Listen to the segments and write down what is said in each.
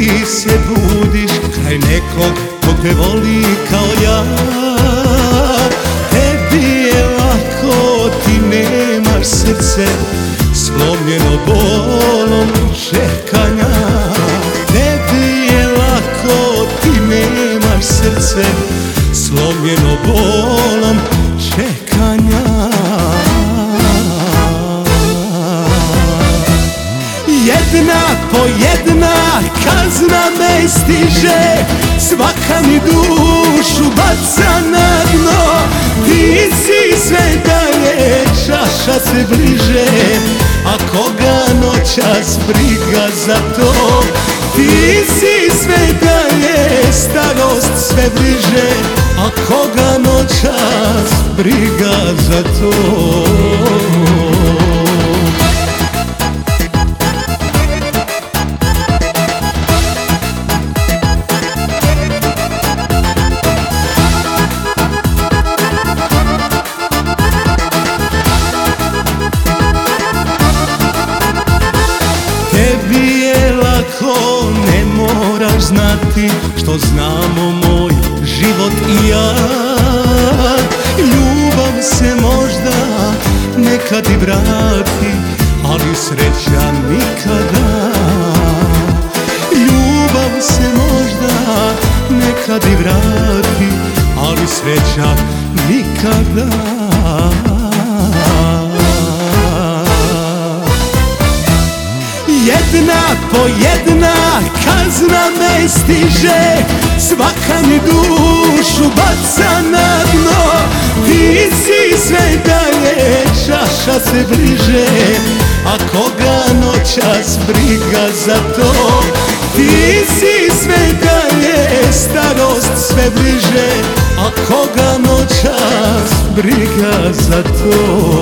ti se budiš kraj nekog ko te voli kao ja. Tebi je lako, ti nemaš srce slomljeno bolom čekanja. Tebi je lako, ti nemaš srce slomljeno bolom čekanja. Jedna po jedna kazna me stiže, svaka mi dušu baca na dno. Ti si sve dalje, čaša se bliže, a koga noćas briga za to. Ti si sve dalje, starost sve bliže, a koga noćas briga za to. Tebi je lako, ne moraš znati što znamo moj život i ja. Ljubav se možda nekad i vrati, ali sreća nikada. Ljubav se možda nekad i vrati, ali sreća nikada. Jedna po jedna kazna me stiže, svaka mi dušu baca na dno. Ti si sve dalje, čaša se bliže, a koga noćas briga za to. Ti si sve dalje, starost sve bliže, a koga noćas briga za to.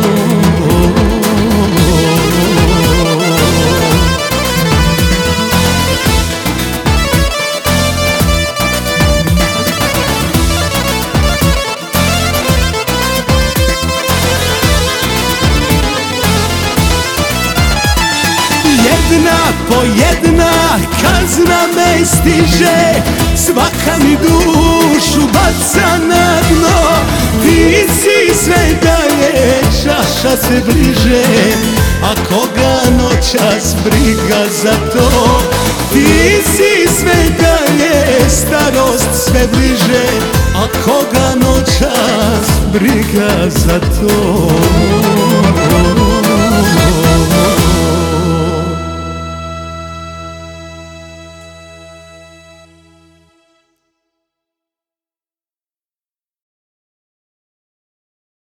Jedna po jedna kazna me stiže, svaka mi dušu baca na dno. Ti si sve dalje, čaša se bliže, a koga noćas briga za to. Ti si sve dalje, starost sve bliže, a koga noćas briga za to.